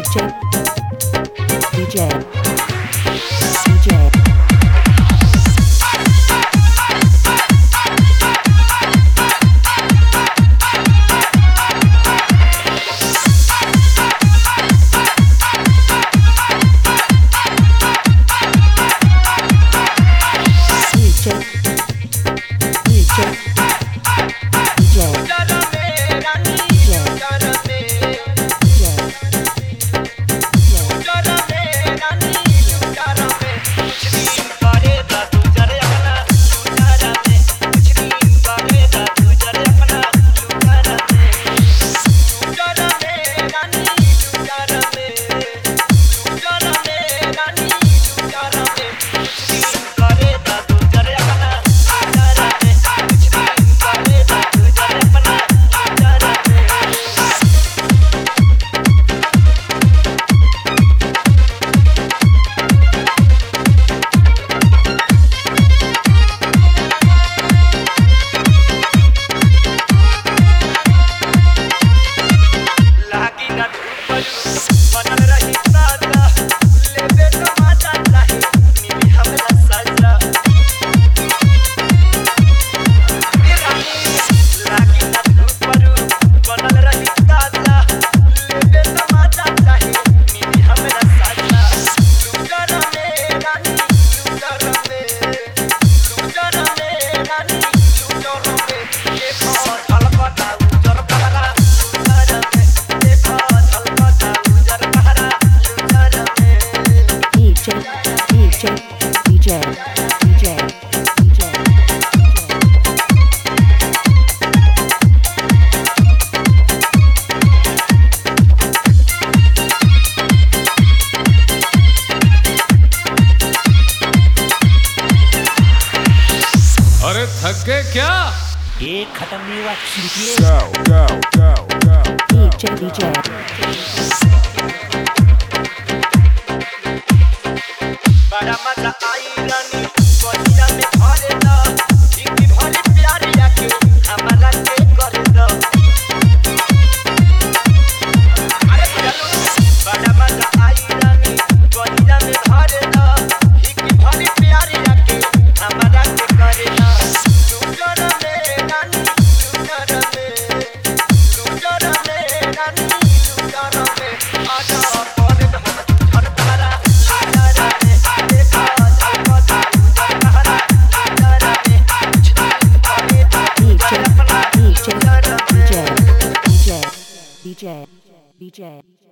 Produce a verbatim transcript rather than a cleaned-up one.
DJ, DJ, DJ. DJ, DJ, DJ, DJ. अरे थक गए क्या? एक खत्म नहीं हुआ खिड़की। Go, go, go, go. DJ, DJ. बड़ा मजा आई रानी कोचिया में भरे द इतनी भरी प्यारी आके हमारा के करे द अरे चलो बड़ा मजा आई रानी कोचिया में भरे द इतनी भरी प्यारी आके हमारा के करे द लूटर में रानी लूटर में लूटर में रानी लूटर में आजा पर द हर तारा DJ, DJ, DJ, DJ, DJ.